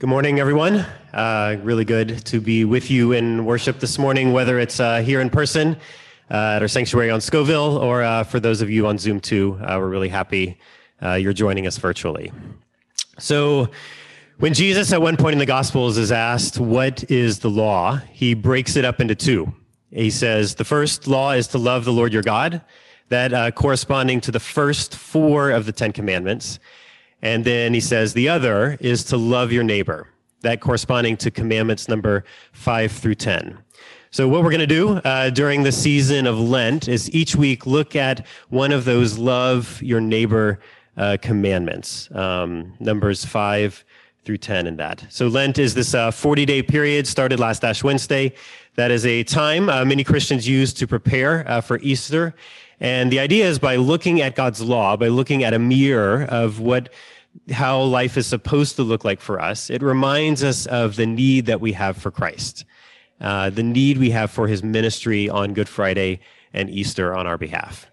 Good morning, everyone. Really good to be with you in worship this morning, whether it's here in person at our sanctuary on Scoville or for those of you on Zoom too. We're really happy you're joining us virtually. So when Jesus at one point in the Gospels is asked, what is the law? He breaks it up into two. He says, the first law is to love the Lord your God, that corresponding to the first four of the Ten Commandments. And then he says the other is to love your neighbor, that corresponding to commandments number 5 through 10. So what we're going to do during the season of Lent is each week look at one of those love your neighbor commandments, numbers 5 through 10 in that. So Lent is this 40-day period, started last Ash Wednesday. That is a time many Christians use to prepare for Easter. And the idea is by looking at God's law, by looking at a mirror of how life is supposed to look like for us, it reminds us of the need that we have for Christ, the need we have for his ministry on Good Friday and Easter on our behalf.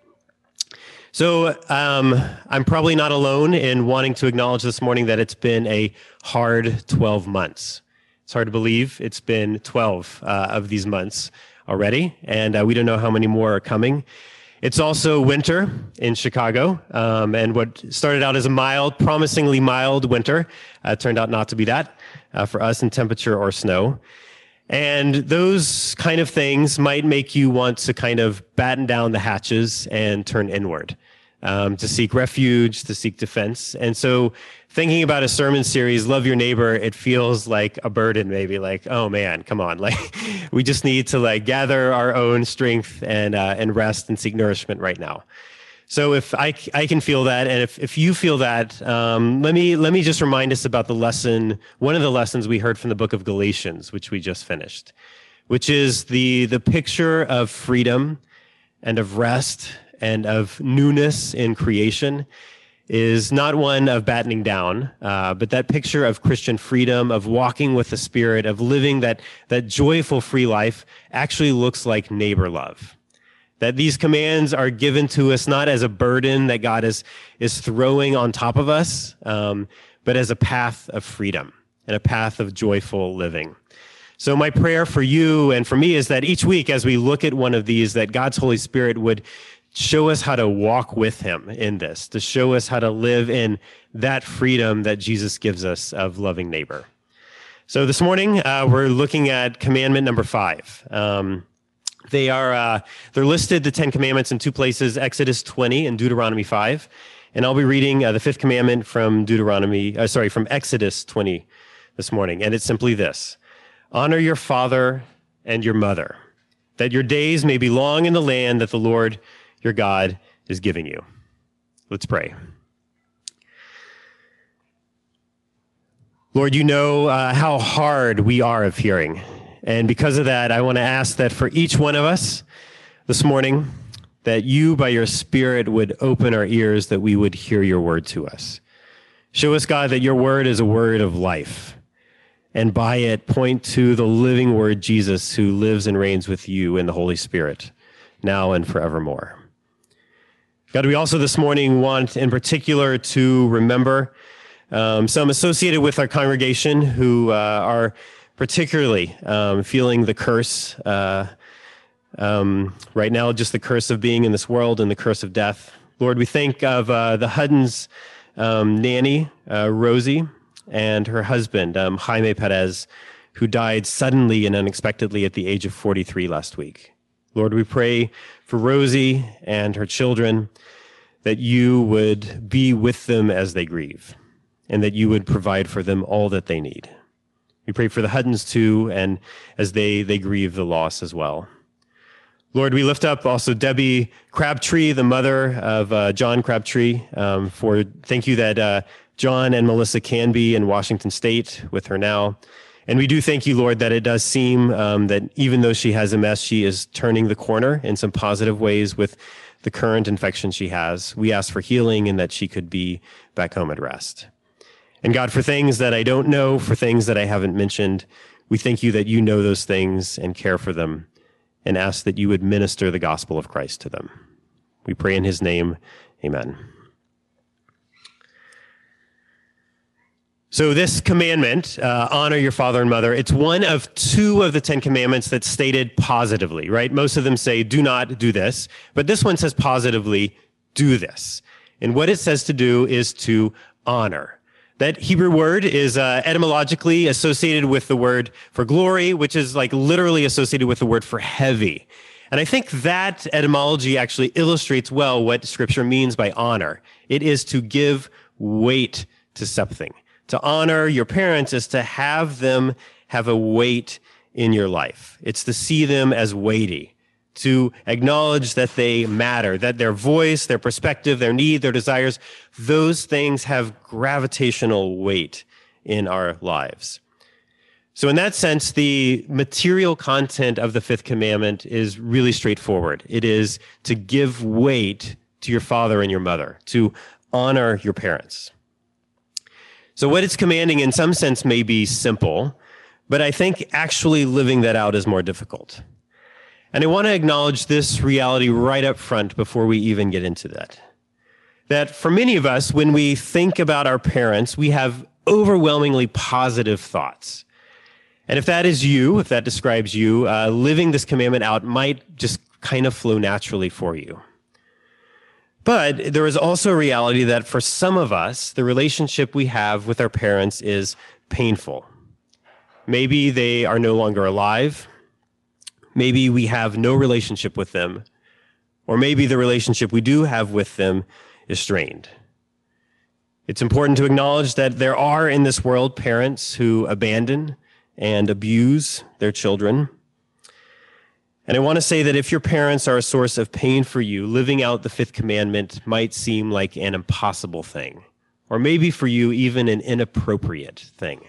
So I'm probably not alone in wanting to acknowledge this morning that it's been a hard 12 months. It's hard to believe it's been 12 of these months already, and we don't know how many more are coming. It's also winter in Chicago, and what started out as a promisingly mild winter turned out not to be that for us in temperature or snow. And those kind of things might make you want to kind of batten down the hatches and turn inward, to seek refuge, to seek defense. And so thinking about a sermon series, Love Your Neighbor, it feels like a burden, maybe like, oh man, come on. Like we just need to gather our own strength and rest and seek nourishment right now. So if I can feel that, and if you feel that, let me just remind us about one of the lessons we heard from the book of Galatians, which we just finished, which is the picture of freedom and of rest and of newness in creation is not one of battening down, but that picture of Christian freedom, of walking with the Spirit, of living that joyful, free life actually looks like neighbor love. That these commands are given to us not as a burden that God is throwing on top of us, but as a path of freedom and a path of joyful living. So my prayer for you and for me is that each week as we look at one of these, that God's Holy Spirit would show us how to walk with him in this, to show us how to live in that freedom that Jesus gives us of loving neighbor. So this morning, we're looking at commandment number 5. They're listed, the 10 commandments, in two places, Exodus 20 and Deuteronomy 5. And I'll be reading the fifth commandment from from Exodus 20 this morning. And it's simply this: honor your father and your mother, that your days may be long in the land that the Lord your God is giving you. Let's pray. Lord, you know how hard we are of hearing. And because of that, I want to ask that for each one of us this morning, that you, by your Spirit, would open our ears, that we would hear your word to us. Show us, God, that your word is a word of life. And by it, point to the living word, Jesus, who lives and reigns with you in the Holy Spirit, now and forevermore. God, we also this morning want in particular to remember some associated with our congregation who are particularly feeling the curse right now, just the curse of being in this world and the curse of death. Lord, we think of the Huddens nanny, Rosie, and her husband, Jaime Perez, who died suddenly and unexpectedly at the age of 43 last week. Lord, we pray for Rosie and her children, that you would be with them as they grieve, and that you would provide for them all that they need. We pray for the Huddens too, and as they grieve the loss as well. Lord, we lift up also Debbie Crabtree, the mother of John Crabtree, thank you that John and Melissa can be in Washington State with her now. And we do thank you, Lord, that it does seem that even though she has MS, she is turning the corner in some positive ways with the current infection she has. We ask for healing and that she could be back home at rest. And God, for things that I don't know, for things that I haven't mentioned, we thank you that you know those things and care for them, and ask that you would minister the gospel of Christ to them. We pray in his name, amen. So this commandment, honor your father and mother, it's one of two of the 10 commandments that's stated positively, right? Most of them say, do not do this, but this one says positively, do this. And what it says to do is to honor. That Hebrew word is etymologically associated with the word for glory, which is like literally associated with the word for heavy. And I think that etymology actually illustrates well what Scripture means by honor. It is to give weight to something. To honor your parents is to have them have a weight in your life. It's to see them as weighty, to acknowledge that they matter, that their voice, their perspective, their need, their desires, those things have gravitational weight in our lives. So in that sense, the material content of the fifth commandment is really straightforward. It is to give weight to your father and your mother, to honor your parents. So what it's commanding in some sense may be simple, but I think actually living that out is more difficult. And I want to acknowledge this reality right up front before we even get into that. That for many of us, when we think about our parents, we have overwhelmingly positive thoughts. And if that is you, if that describes you, living this commandment out might just kind of flow naturally for you. But there is also a reality that for some of us, the relationship we have with our parents is painful. Maybe they are no longer alive. Maybe we have no relationship with them. Or maybe the relationship we do have with them is strained. It's important to acknowledge that there are in this world parents who abandon and abuse their children. And I want to say that if your parents are a source of pain for you, living out the fifth commandment might seem like an impossible thing, or maybe for you, even an inappropriate thing.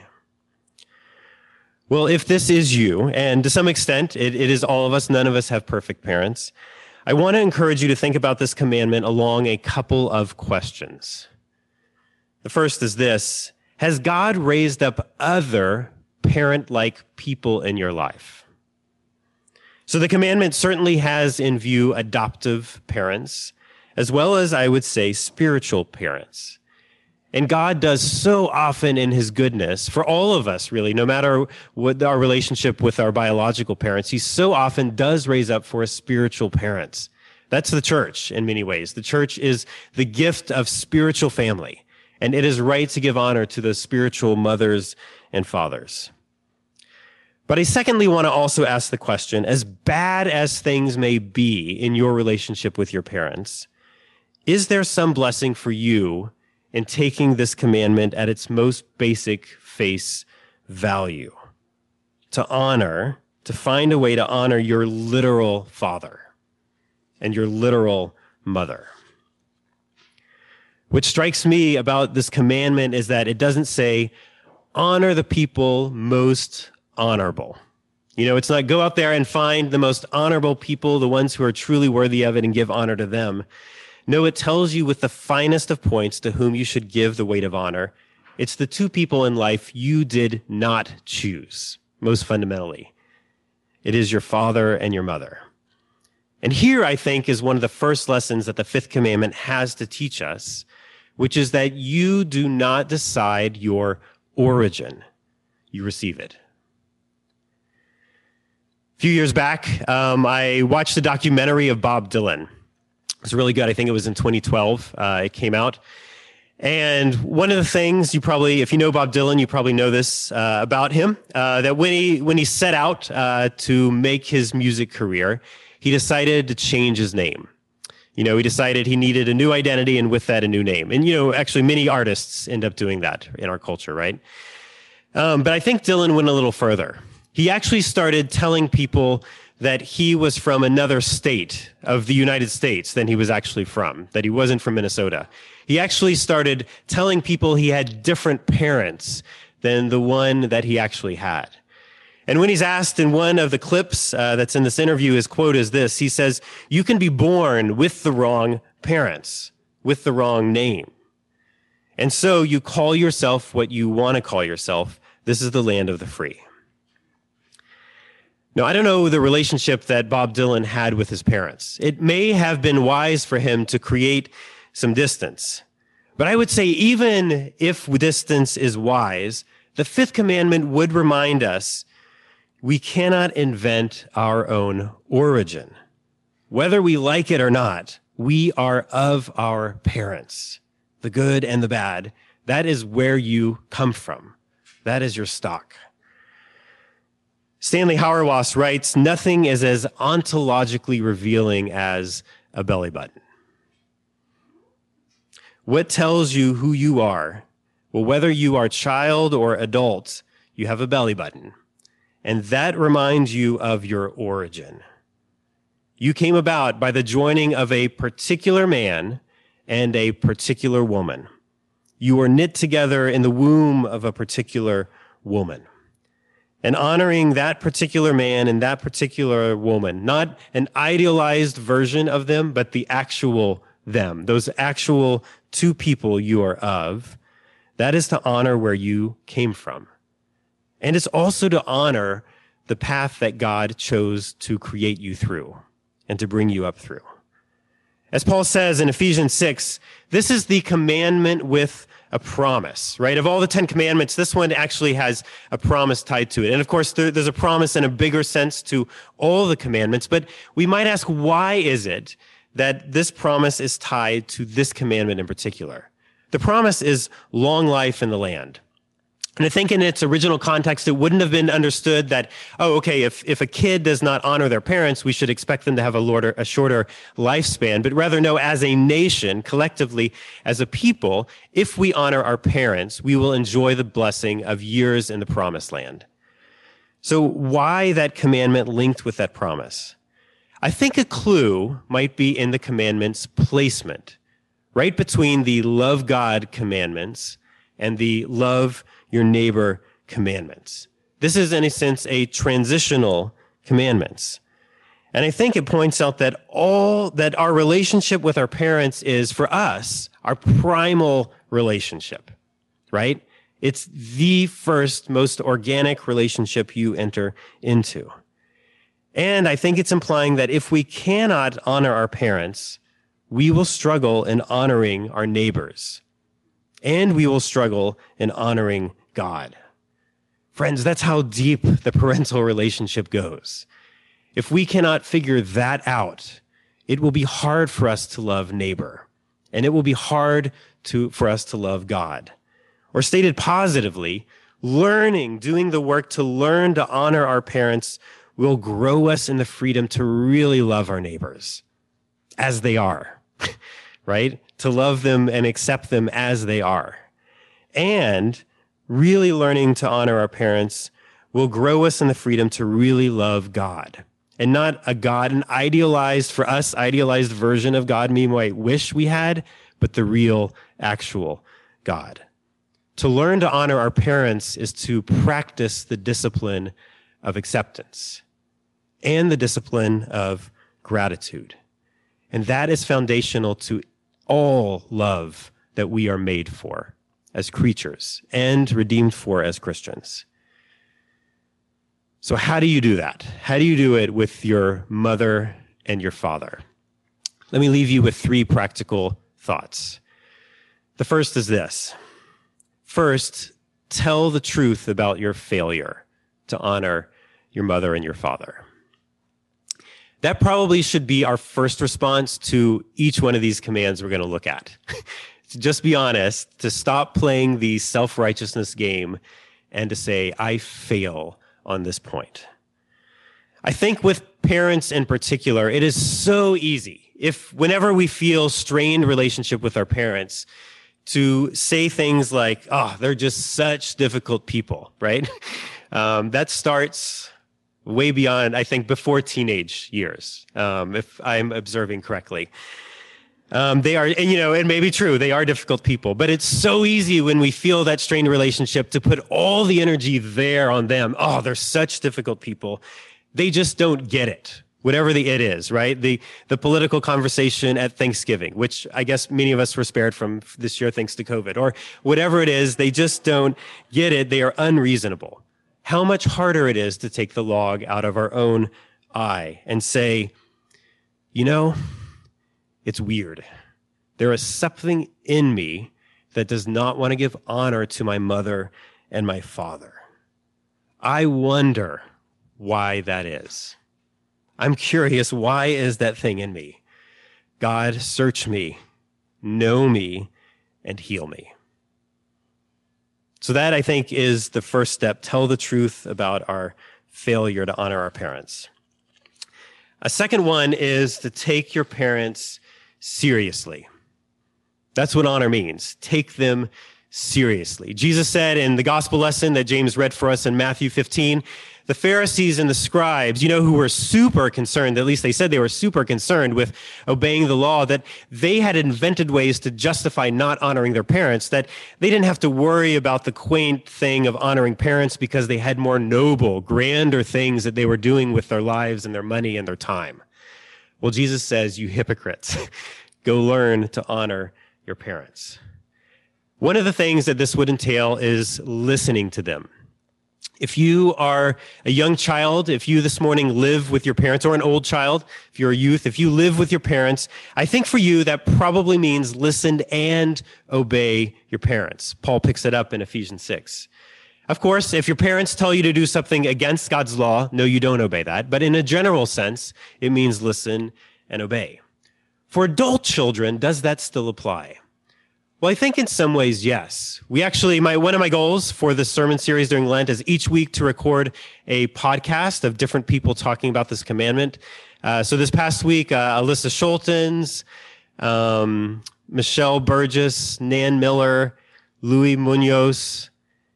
Well, if this is you, and to some extent, it is all of us, none of us have perfect parents, I want to encourage you to think about this commandment along a couple of questions. The first is this: has God raised up other parent-like people in your life? So the commandment certainly has in view adoptive parents, as well as, I would say, spiritual parents. And God does so often in his goodness, for all of us really, no matter what our relationship with our biological parents, he so often does raise up for us spiritual parents. That's the church in many ways. The church is the gift of spiritual family, and it is right to give honor to those spiritual mothers and fathers. But I secondly want to also ask the question, as bad as things may be in your relationship with your parents, is there some blessing for you in taking this commandment at its most basic face value? To honor, to find a way to honor your literal father and your literal mother. What strikes me about this commandment is that it doesn't say, honor the people most honorable. You know, it's not go out there and find the most honorable people, the ones who are truly worthy of it, and give honor to them. No, it tells you with the finest of points to whom you should give the weight of honor. It's the two people in life you did not choose, most fundamentally. It is your father and your mother. And here, I think, is one of the first lessons that the fifth commandment has to teach us, which is that you do not decide your origin. You receive it. A few years back, I watched a documentary of Bob Dylan. It was really good. I think it was in 2012. It came out. And one of the things you probably, if you know Bob Dylan, you probably know this about him, that when he set out to make his music career, he decided to change his name. You know, he decided he needed a new identity, and with that, a new name. And, you know, actually many artists end up doing that in our culture, right? But I think Dylan went a little further. He actually started telling people that he was from another state of the United States than he was actually from, that he wasn't from Minnesota. He actually started telling people he had different parents than the one that he actually had. And when he's asked in one of the clips that's in this interview, his quote is this. He says, "You can be born with the wrong parents, with the wrong name. And so you call yourself what you want to call yourself. This is the land of the free." Now, I don't know the relationship that Bob Dylan had with his parents. It may have been wise for him to create some distance. But I would say even if distance is wise, the fifth commandment would remind us we cannot invent our own origin. Whether we like it or not, we are of our parents, the good and the bad. That is where you come from. That is your stock. Stanley Hauerwas writes, nothing is as ontologically revealing as a belly button. What tells you who you are? Well, whether you are child or adult, you have a belly button. And that reminds you of your origin. You came about by the joining of a particular man and a particular woman. You were knit together in the womb of a particular woman. And honoring that particular man and that particular woman, not an idealized version of them, but the actual them, those actual two people you are of, that is to honor where you came from. And it's also to honor the path that God chose to create you through and to bring you up through. As Paul says in Ephesians 6, this is the commandment with a promise, right? Of all the 10 commandments, this one actually has a promise tied to it. And of course, there's a promise in a bigger sense to all the commandments, but we might ask, why is it that this promise is tied to this commandment in particular? The promise is long life in the land. And I think in its original context, it wouldn't have been understood that, oh, okay, if a kid does not honor their parents, we should expect them to have a shorter lifespan. But rather, no, as a nation, collectively, as a people, if we honor our parents, we will enjoy the blessing of years in the promised land. So why that commandment linked with that promise? I think a clue might be in the commandment's placement, right between the love God commandments and the love your neighbor commandments. This is, in a sense, a transitional commandments. And I think it points out that our relationship with our parents is, for us, our primal relationship, right? It's the first, most organic relationship you enter into. And I think it's implying that if we cannot honor our parents, we will struggle in honoring our neighbors. And we will struggle in honoring God. Friends, that's how deep the parental relationship goes. If we cannot figure that out, it will be hard for us to love neighbor, and it will be hard for us to love God. Or stated positively, doing the work to learn to honor our parents will grow us in the freedom to really love our neighbors as they are, right? To love them and accept them as they are. And really learning to honor our parents will grow us in the freedom to really love God. And not an idealized version of God we might wish we had, but the real, actual God. To learn to honor our parents is to practice the discipline of acceptance and the discipline of gratitude. And that is foundational to all love that we are made for as creatures and redeemed for as Christians. So how do you do that? How do you do it with your mother and your father? Let me leave you with 3 practical thoughts. The first is this. First, tell the truth about your failure to honor your mother and your father. That probably should be our first response to each one of these commands we're going to look at. To just be honest, to stop playing the self-righteousness game and to say, I fail on this point. I think with parents in particular, it is so easy, whenever we feel strained relationship with our parents, to say things like, oh, they're just such difficult people, right? That starts way beyond, I think, before teenage years, if I'm observing correctly. They are, and it may be true, they are difficult people, but it's so easy when we feel that strained relationship to put all the energy there on them. Oh, they're such difficult people. They just don't get it, whatever the it is, right? The political conversation at Thanksgiving, which I guess many of us were spared from this year thanks to COVID, or whatever it is, they just don't get it. They are unreasonable. How much harder it is to take the log out of our own eye and say, it's weird. There is something in me that does not want to give honor to my mother and my father. I wonder why that is. I'm curious, why is that thing in me? God, search me, know me, and heal me. So that, I think, is the first step. Tell the truth about our failure to honor our parents. A second one is to take your parents seriously. That's what honor means. Take them seriously. Jesus said in the gospel lesson that James read for us in Matthew 15, the Pharisees and the scribes, who were super concerned, at least they said they were super concerned with obeying the law, that they had invented ways to justify not honoring their parents, that they didn't have to worry about the quaint thing of honoring parents because they had more noble, grander things that they were doing with their lives and their money and their time. Well, Jesus says, you hypocrites, go learn to honor your parents. One of the things that this would entail is listening to them. If you are a young child, if you this morning live with your parents, or an old child, if you're a youth, if you live with your parents, I think for you that probably means listen and obey your parents. Paul picks it up in Ephesians 6. Of course, if your parents tell you to do something against God's law, no, you don't obey that. But in a general sense, it means listen and obey. For adult children, does that still apply? Well, I think in some ways, yes. We actually, one of my goals for this sermon series during Lent is each week to record a podcast of different people talking about this commandment. So this past week, Alyssa Schultens, Michelle Burgess, Nan Miller, Louis Munoz,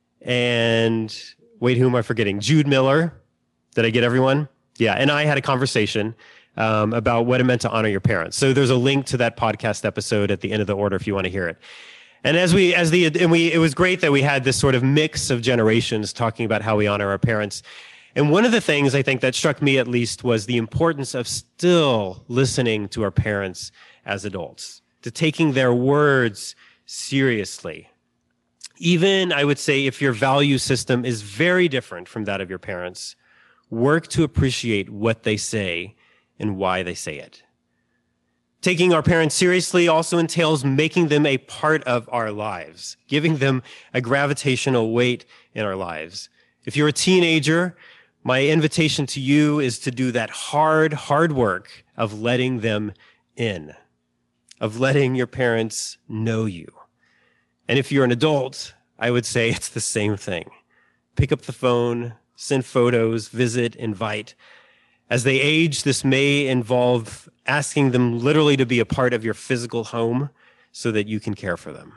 and wait, who am I forgetting? Jude Miller. Did I get everyone? Yeah, and I had a conversation about what it meant to honor your parents. So there's a link to that podcast episode at the end of the order if you want to hear it. And it was great that we had this sort of mix of generations talking about how we honor our parents. And one of the things I think that struck me at least was the importance of still listening to our parents as adults, to taking their words seriously. Even, I would say, if your value system is very different from that of your parents, work to appreciate what they say and why they say it. Taking our parents seriously also entails making them a part of our lives, giving them a gravitational weight in our lives. If you're a teenager, my invitation to you is to do that hard work of letting them in, of letting your parents know you. And if you're an adult, I would say it's the same thing. Pick up the phone, send photos, visit, invite. As they age, this may involve asking them literally to be a part of your physical home so that you can care for them.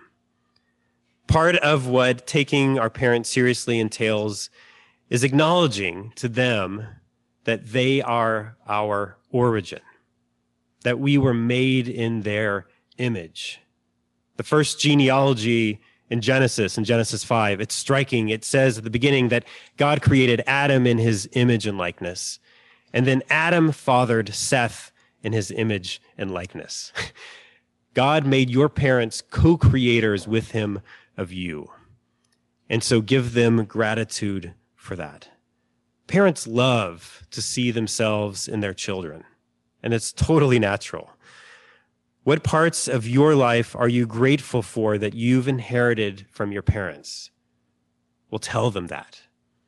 Part of what taking our parents seriously entails is acknowledging to them that they are our origin, that we were made in their image. The first genealogy in Genesis 5, it's striking. It says at the beginning that God created Adam in his image and likeness. And then Adam fathered Seth in his image and likeness. God made your parents co-creators with him of you. And so give them gratitude for that. Parents love to see themselves in their children, and it's totally natural. What parts of your life are you grateful for that you've inherited from your parents? Well, tell them that.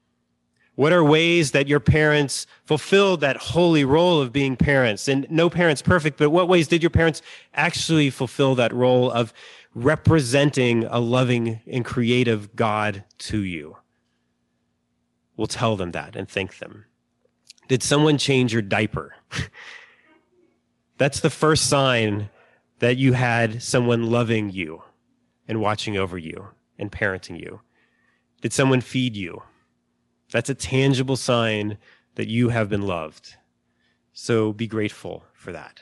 What are ways that your parents fulfilled that holy role of being parents? And no parent's perfect, but what ways did your parents actually fulfill that role of representing a loving and creative God to you? Well, tell them that and thank them. Did someone change your diaper? That's the first sign that you had someone loving you and watching over you and parenting you. Did someone feed you? That's a tangible sign that you have been loved. So be grateful for that.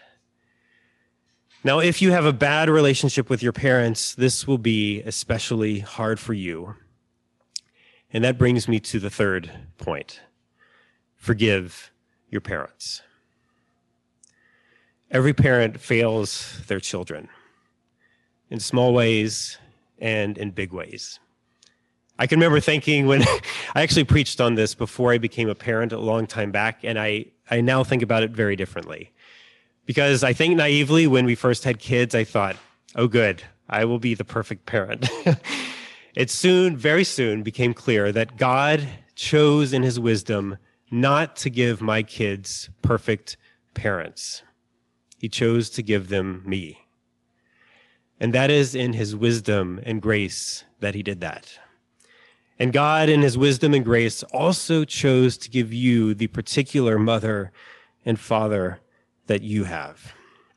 Now, if you have a bad relationship with your parents, this will be especially hard for you. And that brings me to the third point. Forgive your parents. Every parent fails their children in small ways and in big ways. I can remember thinking when I actually preached on this before I became a parent a long time back, and I now think about it very differently. Because I think naively when we first had kids, I thought, oh good, I will be the perfect parent. It very soon became clear that God chose in his wisdom not to give my kids perfect parents. He chose to give them me. And that is in his wisdom and grace that he did that. And God, in his wisdom and grace, also chose to give you the particular mother and father that you have.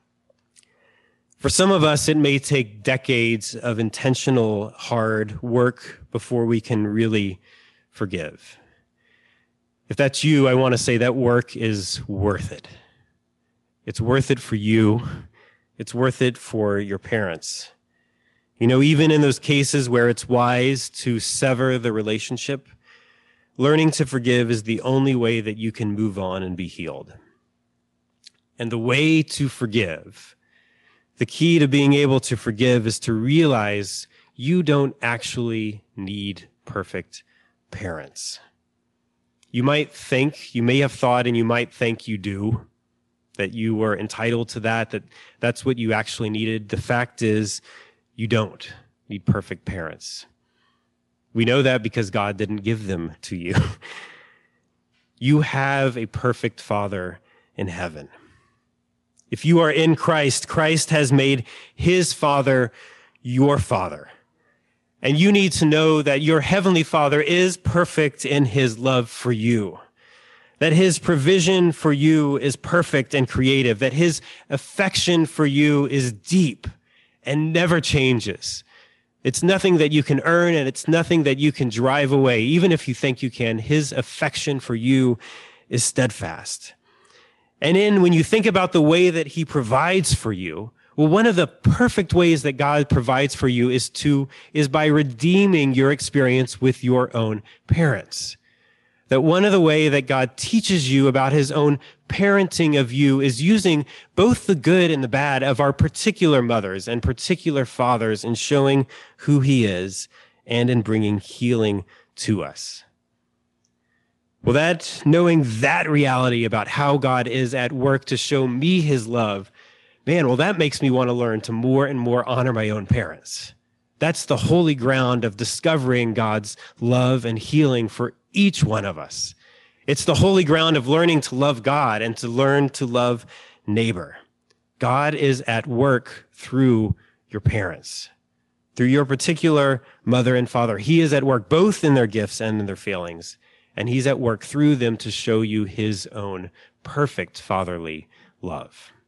For some of us, it may take decades of intentional, hard work before we can really forgive. If that's you, I want to say that work is worth it. It's worth it for you. It's worth it for your parents. You know, even in those cases where it's wise to sever the relationship, learning to forgive is the only way that you can move on and be healed. And the way to forgive, the key to being able to forgive, is to realize you don't actually need perfect parents. You may have thought, and you might think you do, that you were entitled to that that's what you actually needed. The fact is, you don't need perfect parents. We know that because God didn't give them to you. You have a perfect Father in heaven. If you are in Christ, Christ has made his Father your Father. And you need to know that your heavenly Father is perfect in his love for you, that his provision for you is perfect and creative, that his affection for you is deep and never changes. It's nothing that you can earn, and it's nothing that you can drive away, even if you think you can. His affection for you is steadfast. And when you think about the way that he provides for you, well, one of the perfect ways that God provides for you is by redeeming your experience with your own parents. That one of the way that God teaches you about his own parenting of you is using both the good and the bad of our particular mothers and particular fathers in showing who he is and in bringing healing to us. Well, knowing that reality about how God is at work to show me his love, that makes me want to learn to more and more honor my own parents. That's the holy ground of discovering God's love and healing for each one of us. It's the holy ground of learning to love God and to learn to love neighbor. God is at work through your parents, through your particular mother and father. He is at work both in their gifts and in their failings. And he's at work through them to show you his own perfect fatherly love.